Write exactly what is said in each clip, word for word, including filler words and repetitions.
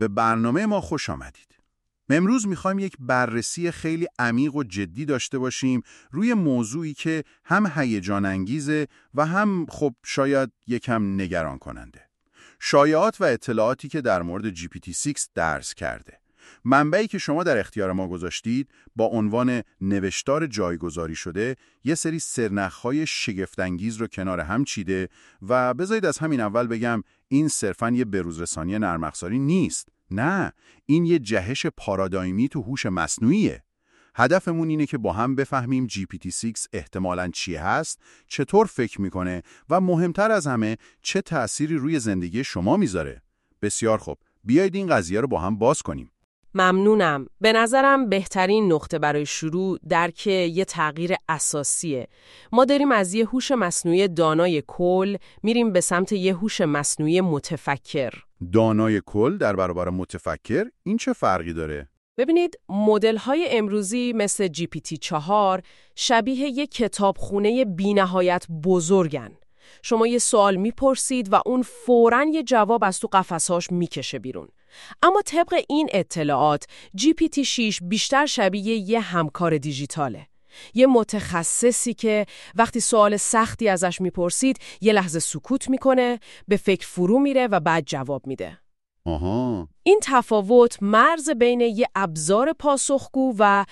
به برنامه ما خوش آمدید. امروز میخوایم یک بررسی خیلی عمیق و جدی داشته باشیم روی موضوعی که هم هیجان انگیزه و هم خب شاید یکم نگران کننده. شایعات و اطلاعاتی که در مورد جی پی تی شش درز کرده. منبعی که شما در اختیار ما گذاشتید با عنوان نوشتار جایگذاری شده یه سری سرنخ‌های شگفت‌انگیز رو کنار هم چیده و بذارید از همین اول بگم این صرفاً یه بروزرسانی نرم افزاری نیست. نه، این یه جهش پارادایمی تو هوش مصنوعیه. هدفمون اینه که با هم بفهمیم جی پی تی شش احتمالاً چی هست، چطور فکر میکنه و مهمتر از همه چه تأثیری روی زندگی شما میذاره. بسیار خوب، بیایید این قضیه رو با هم باز کنیم. ممنونم. به نظرم بهترین نقطه برای شروع درک یه تغییر اساسیه. ما داریم از یه هوش مصنوعی دانای کل میریم به سمت یه هوش مصنوعی متفکر. دانای کل در برابر متفکر، این چه فرقی داره؟ ببینید، مدل‌های امروزی مثل جی پی تی چهار شبیه یه کتابخونه بی‌نهایت بزرگن. شما یه سوال میپرسید و اون فوراً یه جواب از تو قفسهاش میکشه بیرون. اما طبق این اطلاعات جی پی تی شش بیشتر شبیه یه همکار دیجیتاله. یه متخصصی که وقتی سوال سختی ازش میپرسید یه لحظه سکوت میکنه، به فکر فرو میره و بعد جواب میده. آها. این تفاوت مرز بین یه ابزار پاسخگو و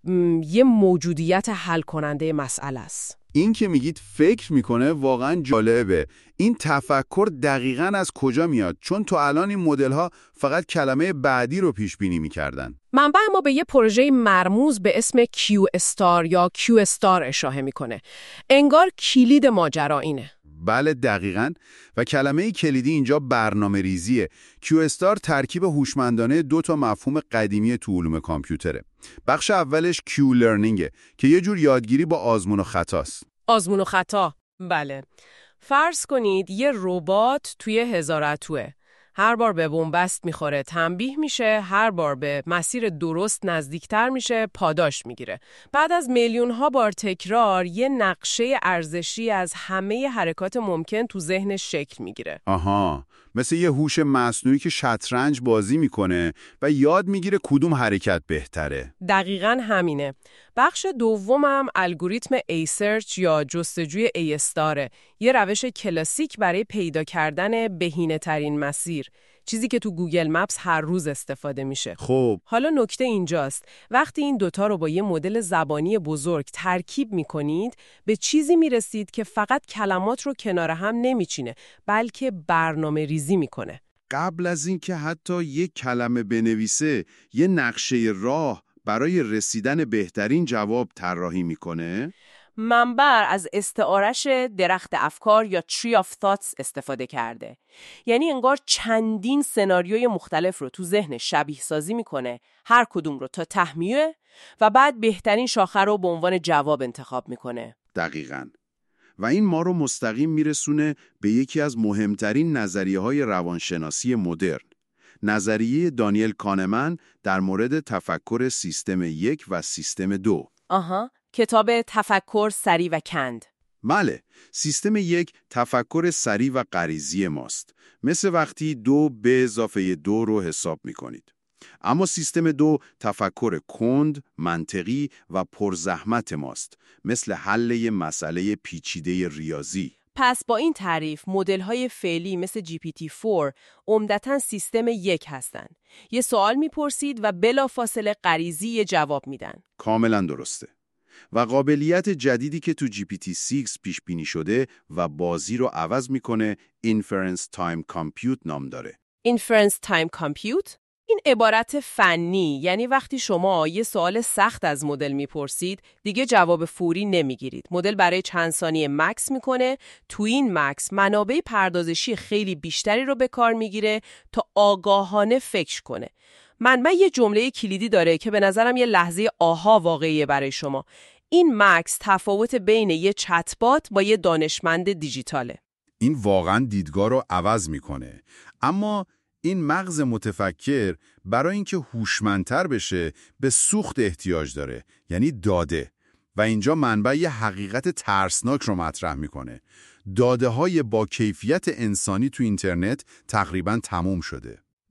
یه موجودیت حل کننده مسئله است. این که میگید فکر میکنه واقعا جالبه. این تفکر دقیقاً از کجا میاد؟ چون تو الان این مدل‌ها فقط کلمه بعدی رو پیش بینی میکردن. منبع ما به یه پروژه مرموز به اسم کیو استار یا کیو استار اشاره میکنه. انگار کلید ماجرا اینه. بله دقیقاً، و کلمه کلیدی اینجا برنامه ریزیه. کیو استار ترکیب هوشمندانه دو تا مفهوم قدیمی تو علوم کامپیوتره. بخش اولش کیو لرنینگه که یه جور یادگیری با آزمون و خطاست. آزمون و خطا، بله. فرض کنید یه ربات توی هزارتوه. هر بار به بنبست میخوره تنبیه میشه، هر بار به مسیر درست نزدیکتر میشه پاداش میگیره. بعد از میلیون ها بار تکرار یه نقشه ارزشی از همه حرکات ممکن تو ذهنش شکل میگیره. آها، مثل یه هوش مصنوعی که شطرنج بازی میکنه و یاد میگیره کدوم حرکت بهتره. دقیقاً همینه. بخش دومم الگوریتم ای سرچ یا جستجوی ای استاره، یه روش کلاسیک برای پیدا کردن بهینه‌ترین مسیر، چیزی که تو گوگل مپس هر روز استفاده میشه. خب حالا نکته اینجاست، وقتی این دوتا رو با یه مدل زبانی بزرگ ترکیب میکنید به چیزی میرسید که فقط کلمات رو کنار هم نمیچینه، بلکه برنامه ریزی میکنه. قبل از این که حتی یک کلمه بنویسه، یه نقشه راه برای رسیدن بهترین جواب طراحی میکنه. منبع از استعارش درخت افکار یا Tree of Thoughts استفاده کرده. یعنی انگار چندین سناریوی مختلف رو تو ذهن شبیه سازی میکنه، هر کدوم رو تا تهمیه و بعد بهترین شاخه رو به عنوان جواب انتخاب میکنه. دقیقاً. و این ما رو مستقیم میرسونه به یکی از مهمترین نظریه‌های روانشناسی مدرن. نظریه دانیل کانمن در مورد تفکر سیستم یک و سیستم دو. آها، کتاب تفکر سریع و کند. بله، سیستم یک تفکر سریع و غریزی ماست. مثل وقتی دو به اضافه دو رو حساب میکنید. اما سیستم دو تفکر کند، منطقی و پرزحمت ماست. مثل حل یه مسئله پیچیده ریاضی. پس با این تعریف مدل‌های فعلی مثل جی پی تی چهار عمدتاً سیستم یک هستن. یه سوال میپرسید و بلافاصله غریزی یه جواب میدن. کاملا درسته. و قابلیت جدیدی که تو جی پی تی شش پیش بینی شده و بازی رو عوض میکنه Inference Time Compute نام داره. Inference Time Compute؟ این عبارت فنی، یعنی وقتی شما یه سوال سخت از مدل میپرسید دیگه جواب فوری نمیگیرید. مدل برای چند ثانیه مکس میکنه. تو این مکس منابع پردازشی خیلی بیشتری رو به کار میگیره تا آگاهانه فکر کنه. منبع یه جمله کلیدی داره که به نظرم یه لحظه آها واقعیه برای شما. این مکس تفاوت بین یه چتبات با یه دانشمند دیجیتاله. این واقعا دیدگاه رو عوض میکنه. اما این مغز متفکر برای اینکه هوشمندتر بشه به سوخت احتیاج داره، یعنی داده. و اینجا منبع یه حقیقت ترسناک رو مطرح میکنه. داده های با کیفیت انسانی تو اینترنت تقریباً تموم شده.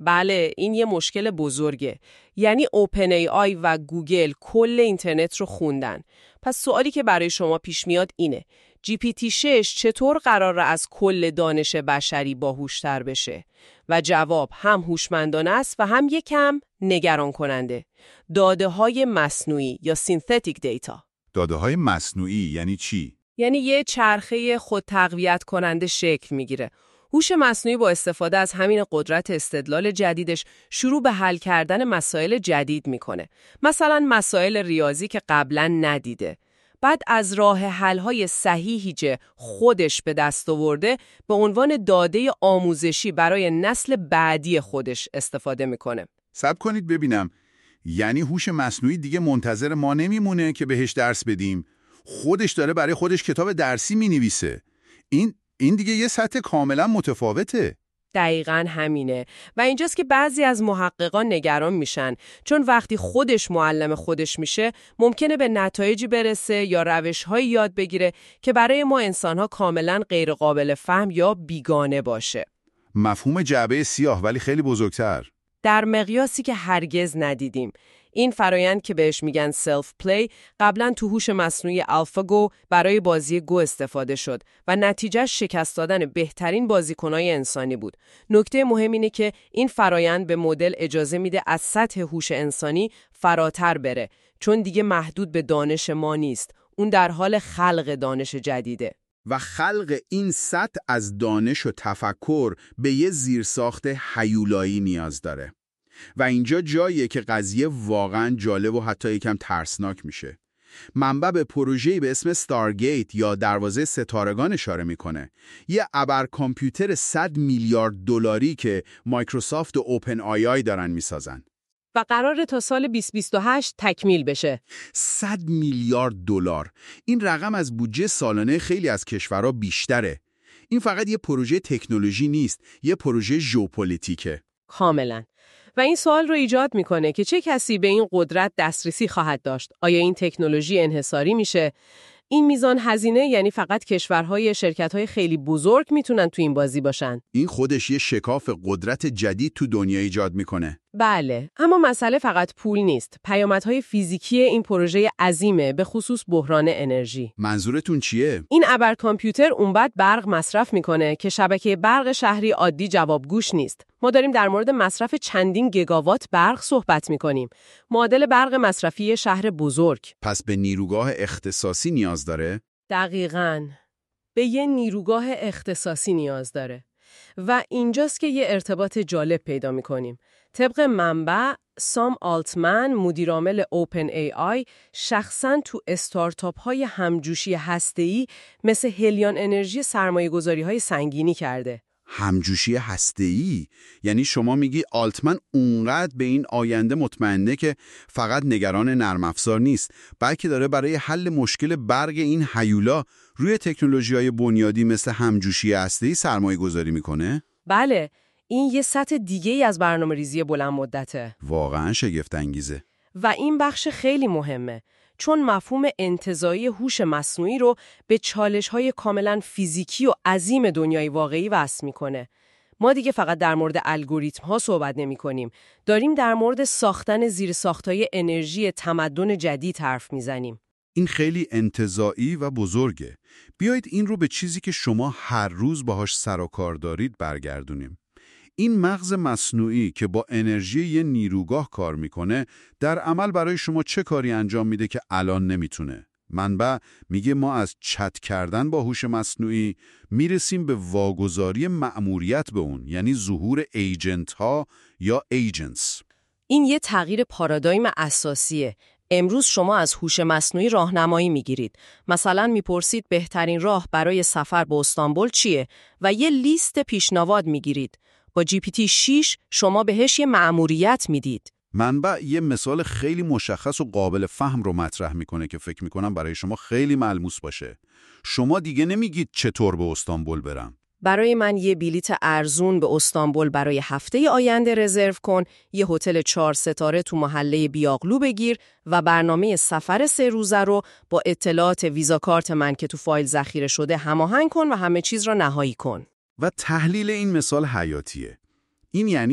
بله، این یه مشکل بزرگه. یعنی اوپن ای آی و گوگل کل اینترنت رو خوندن. پس سوالی که برای شما پیش میاد اینه: جی پی تی شش چطور قراره از کل دانش بشری باهوشتر بشه؟ و جواب هم هوشمندانه است و هم یکم نگران کننده. داده های مصنوعی یا سینتتیک دیتا. داده های مصنوعی یعنی چی؟ یعنی یه چرخه خود تقویت کننده شکل میگیره. هوش مصنوعی با استفاده از همین قدرت استدلال جدیدش شروع به حل کردن مسائل جدید میکنه. مثلا مسائل ریاضی که قبلا ندیده. بعد از راه حل‌های صحیحی که خودش به دست آورده به عنوان داده آموزشی برای نسل بعدی خودش استفاده میکنه. صبر کنید ببینم. یعنی هوش مصنوعی دیگه منتظر ما نمیمونه که بهش درس بدیم. خودش داره برای خودش کتاب درسی مینویسه. این این دیگه یه سطح کاملا متفاوته. دقیقاً همینه و اینجاست که بعضی از محققان نگران میشن، چون وقتی خودش معلم خودش میشه ممکنه به نتایجی برسه یا روش‌هایی یاد بگیره که برای ما انسان‌ها کاملاً غیر قابل فهم یا بیگانه باشه. مفهوم جعبه سیاه ولی خیلی بزرگتر. در مقیاسی که هرگز ندیدیم. این فرایند که بهش میگن سلف پلی قبلا تو هوش مصنوعی آلفاگو برای بازی گو استفاده شد و نتیجه شکست دادن بهترین بازیکنای انسانی بود. نکته مهم اینه که این فرایند به مدل اجازه میده از سطح هوش انسانی فراتر بره، چون دیگه محدود به دانش ما نیست. اون در حال خلق دانش جدیده. و خلق این سطح از دانش و تفکر به یه زیرساخت هیولایی نیاز داره. و اینجا جاییه که قضیه واقعاً جالب و حتی یکم ترسناک میشه. منبع به پروژه‌ای به اسم ستارگیت یا دروازه ستارگان اشاره میکنه. یه ابر کامپیوتر صد میلیارد دلاری که مایکروسافت و اوپن آی آی دارن میسازن. و قراره تا سال بیست و بیست و هشت تکمیل بشه. صد میلیارد دلار. این رقم از بودجه سالانه خیلی از کشورها بیشتره. این فقط یه پروژه تکنولوژی نیست، یه پروژه ژئوپلیتیکه. کاملاً. و این سوال رو ایجاد میکنه که چه کسی به این قدرت دسترسی خواهد داشت؟ آیا این تکنولوژی انحصاری میشه؟ این میزان هزینه یعنی فقط کشورهای شرکت‌های خیلی بزرگ میتونن تو این بازی باشن. این خودش یه شکاف قدرت جدید تو دنیا ایجاد میکنه. بله، اما مسئله فقط پول نیست. پیامدهای فیزیکی این پروژه عظیمه، به خصوص بحران انرژی. منظورتون چیه؟ این ابر کامپیوتر اونقدر برق مصرف میکنه که شبکه برق شهری عادی جوابگوش نیست. ما داریم در مورد مصرف چندین گیگاوات برق صحبت میکنیم. معادل برق مصرفی شهر بزرگ. پس به نیروگاه اختصاصی نیاز داره؟ دقیقاً. به یه نیروگاه اختصاصی نیاز داره. و اینجاست که یه ارتباط جالب پیدا میکنیم. طبق منبع، سام آلتمن، مدیرعامل اوپن ای آی، شخصاً تو استارتاپ های همجوشی هسته‌ای مثل هلیان انرژی سرمایه‌گذاری های سنگینی کرده. همجوشی هسته‌ای؟ یعنی شما میگی آلتمن اونقدر به این آینده مطمئنه که فقط نگران نرم افزار نیست، بلکه داره برای حل مشکل برق این هیولا روی تکنولوژی‌های بنیادی مثل همجوشی هسته‌ای سرمایه‌گذاری میکنه؟ بله، این یه سطح دیگه‌ای از برنامه‌ریزی بلند مدته. واقعاً شگفت انگیزه. و این بخش خیلی مهمه، چون مفهوم انتزاعی هوش مصنوعی رو به چالش‌های کاملاً فیزیکی و عظیم دنیای واقعی وصل می‌کنه. ما دیگه فقط در مورد الگوریتم‌ها صحبت نمی‌کنیم، داریم در مورد ساختن زیرساخت‌های انرژی تمدن جدید حرف می‌زنیم. این خیلی انتزاعی و بزرگه. بیایید این رو به چیزی که شما هر روز باهاش سر و کار دارید برگردونیم. این مغز مصنوعی که با انرژی یه نیروگاه کار میکنه، در عمل برای شما چه کاری انجام میده که الان نمیتونه؟ منبع میگه ما از چت کردن با هوش مصنوعی میرسیم به واگذاری مأموریت به اون، یعنی ظهور ایجنت ها یا ایجنتس. این یه تغییر پارادایم اساسیه. امروز شما از هوش مصنوعی راهنمایی میگیرید. مثلا میپرسید بهترین راه برای سفر به استانبول چیه و یه لیست پیشنهاد میگیرید. با جی پی تی شش شما بهش یه مأموریت میدید. منبع یه مثال خیلی مشخص و قابل فهم رو مطرح میکنه که فکر میکنم برای شما خیلی ملموس باشه. شما دیگه نمیگید چطور به استانبول برم. برای من یه بلیت ارزون به استانبول برای هفته آینده رزرو کن، یه هتل چهار ستاره تو محله بیاغلو بگیر و برنامه سفر سه روزه رو با اطلاعات ویزا کارت من که تو فایل ذخیره شده هماهنگ کن و همه چیز را نهایی کن. و تحلیل این مثال حیاتیه. این یعنی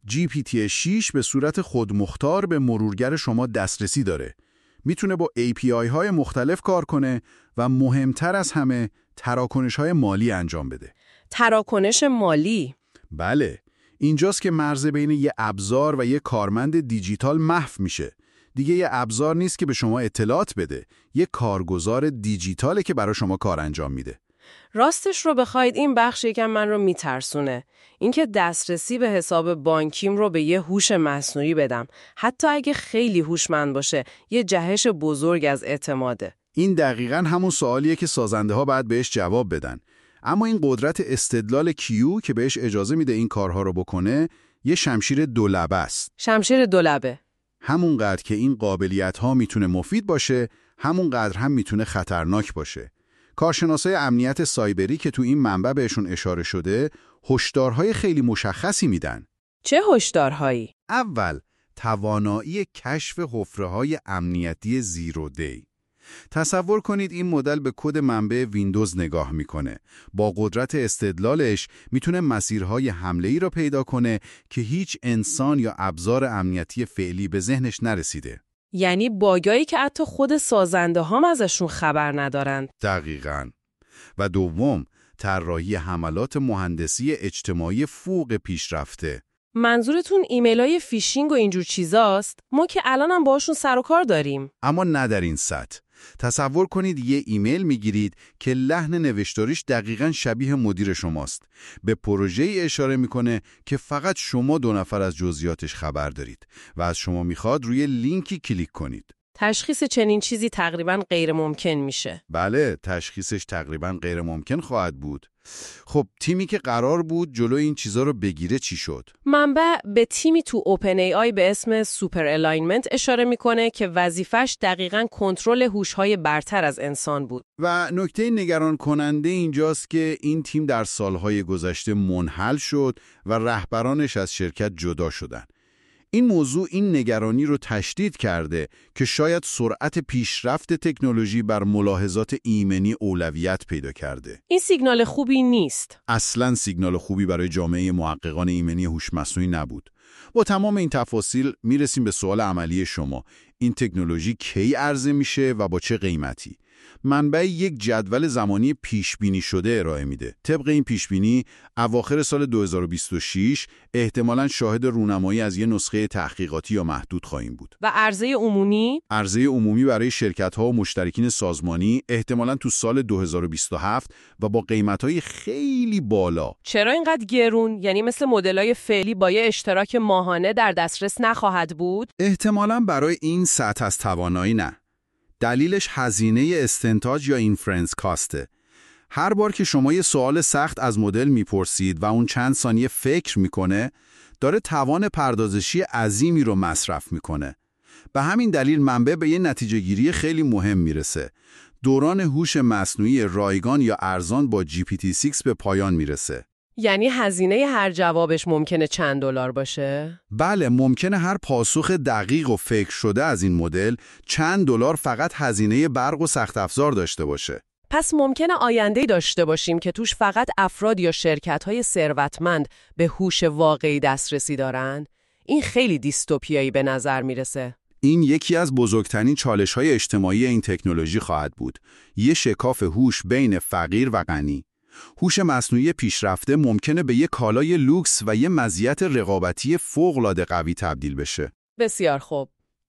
جی پی تی شش به صورت خودمختار به مرورگر شما دسترسی داره. میتونه با ای پی آی های مختلف کار کنه و مهمتر از همه تراکنش های مالی انجام بده. تراکنش مالی؟ بله. اینجاست که مرز بین یه ابزار و یه کارمند دیجیتال محو میشه. دیگه یه ابزار نیست که به شما اطلاعات بده. یه کارگزار دیجیتاله که برای شما کار انجام میده. راستش رو بخواید این بخش یکم من رو میترسونه. اینکه دسترسی به حساب بانکیم رو به یه هوش مصنوعی بدم، حتی اگه خیلی هوشمند باشه، یه جهش بزرگ از اعتماده. این دقیقاً همون سوالیه که سازنده ها باید بهش جواب بدن. اما این قدرت استدلال کیو که بهش اجازه میده این کارها رو بکنه، یه شمشیر دولبه است. شمشیر دولبه. همونقدر که این قابلیت‌ها میتونه مفید باشه، همونقدر هم میتونه خطرناک باشه. کارشناسای امنیت سایبری که تو این منبع بهشون اشاره شده، هشدارهای خیلی مشخصی میدن. چه هشدارهایی؟ اول، توانایی کشف حفره‌های امنیتی زیرو دی. تصور کنید این مدل به کد منبع ویندوز نگاه میکنه. با قدرت استدلالش میتونه مسیرهای حمله‌ای را پیدا کنه که هیچ انسان یا ابزار امنیتی فعلی به ذهنش نرسیده. یعنی باگایی که حتی خود سازنده هم ازشون خبر ندارن. دقیقاً. و دوم، طراحی حملات مهندسی اجتماعی فوق پیشرفته. منظورتون ایمیلای فیشینگ و اینجور چیزاست؟ ما که الانم باهاشون سر و کار داریم. اما نه در این سطح. تصور کنید یه ایمیل میگیرید که لحن نوشتاریش دقیقاً شبیه مدیر شماست. به پروژه‌ای اشاره میکنه که فقط شما دو نفر از جزئیاتش خبر دارید و از شما میخواد روی لینکی کلیک کنید. تشخیص چنین چیزی تقریباً غیر ممکن میشه. بله، تشخیصش تقریباً غیر ممکن خواهد بود. خب تیمی که قرار بود جلو این چیزا رو بگیره چی شد؟ منبع به تیمی تو اوپن ای آی به اسم سوپر الاینمنت اشاره میکنه که وظیفش دقیقاً کنترل هوش‌های برتر از انسان بود. و نکته نگران کننده اینجاست که این تیم در سالهای گذشته منحل شد و رهبرانش از شرکت جدا شدن. این موضوع این نگرانی رو تشدید کرده که شاید سرعت پیشرفت تکنولوژی بر ملاحظات ایمنی اولویت پیدا کرده. این سیگنال خوبی نیست. اصلاً سیگنال خوبی برای جامعه محققان ایمنی هوش مصنوعی نبود. با تمام این تفاصیل میرسیم به سوال عملی شما. این تکنولوژی کی عرضه میشه و با چه قیمتی؟ منبع یک جدول زمانی پیشبینی شده ارائه میده. طبق این پیشبینی اواخر سال دو هزار و بیست و شش احتمالاً شاهد رونمایی از یه نسخه تحقیقاتی یا محدود خواهیم بود. و عرضه عمومی؟ عرضه عمومی برای شرکت‌ها و مشترکین سازمانی احتمالاً تو سال دو هزار و بیست و هفت و با قیمت‌های خیلی بالا. چرا اینقدر گرون؟ یعنی مثل مدل‌های فعلی با یه اشتراک ماهانه در دسترس نخواهد بود؟ احتمالاً برای این سطح از توانایی نه. دلیلش هزینه استنتاج یا اینفرنس کاسته. هر بار که شما یه سوال سخت از مدل میپرسید و اون چند ثانیه فکر میکنه، داره توان پردازشی عظیمی رو مصرف میکنه. به همین دلیل منبع به یه نتیجه گیری خیلی مهم میرسه. دوران هوش مصنوعی رایگان یا ارزان با جی پی تی شش به پایان میرسه. یعنی هزینه هر جوابش ممکنه چند دلار باشه؟ بله، ممکنه هر پاسخ دقیق و فکر شده از این مدل چند دلار فقط هزینه برق و سخت افزار داشته باشه. پس ممکنه آینده‌ای داشته باشیم که توش فقط افراد یا شرکت‌های ثروتمند به هوش واقعی دسترسی دارن؟ این خیلی دیستوپیایی به نظر میرسه. این یکی از بزرگترین چالش‌های اجتماعی این تکنولوژی خواهد بود. یه شکاف هوش بین فقیر و غنی. هوش مصنوعی پیشرفته ممکنه به یه کالای لوکس و یه مزیت رقابتی فوق‌العاده قوی تبدیل بشه. بسیار خوب.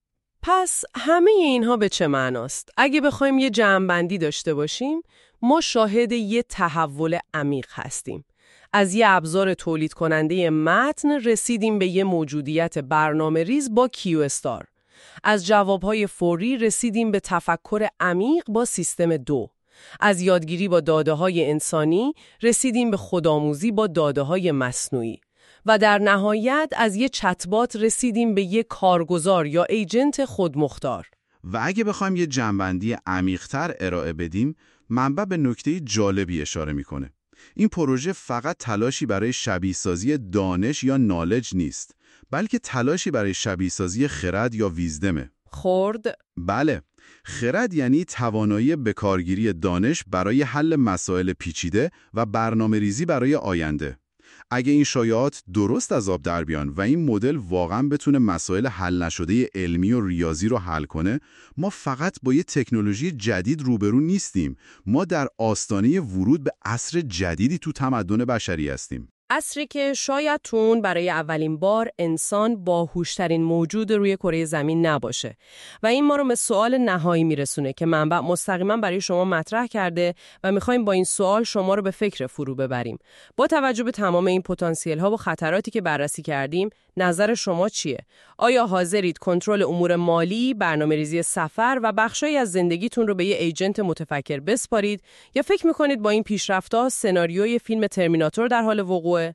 پس همه اینها به چه معناست؟ اگه بخوایم یه جمع‌بندی داشته باشیم، ما شاهد یه تحول عمیق هستیم. از یه ابزار تولید کننده متن رسیدیم به یه موجودیت برنامه ریز با کیو استار. از جوابهای فوری رسیدیم به تفکر عمیق با سیستم دو. از یادگیری با داده‌های انسانی رسیدیم به خودآموزی با داده‌های مصنوعی. و در نهایت از یه چتبات رسیدیم به یه کارگزار یا ایجنت خودمختار. و اگه بخوایم یه جنبندی عمیق‌تر ارائه بدیم، منبع به نکته جالبی اشاره میکنه. این پروژه فقط تلاشی برای شبیه‌سازی دانش یا نالج نیست، بلکه تلاشی برای شبیه‌سازی خرد یا ویزدمه. خرد؟ بله. خرد یعنی توانایی بکارگیری دانش برای حل مسائل پیچیده و برنامه‌ریزی برای آینده. اگه این شایعات درست از آب در بیان و این مدل واقعا بتونه مسائل حل نشده علمی و ریاضی رو حل کنه، ما فقط با یه تکنولوژی جدید روبرو نیستیم. ما در آستانه ورود به عصر جدیدی تو تمدن بشری هستیم. عصری که شاید تون برای اولین بار انسان باهوشترین موجود روی کره زمین نباشه و این ما رو به سوال نهایی میرسونه که منبع مستقیما برای شما مطرح کرده و میخوایم با این سوال شما رو به فکر فرو ببریم. با توجه به تمام این پتانسیل ها و خطراتی که بررسی کردیم، نظر شما چیه؟ آیا حاضرید کنترل امور مالی، برنامه‌ریزی سفر و بخشایی از زندگیتون رو به یه ایجنت متفکر بسپارید یا فکر میکنید با این پیشرفت‌ها سناریوی فیلم ترمیناتور در حال وقوع؟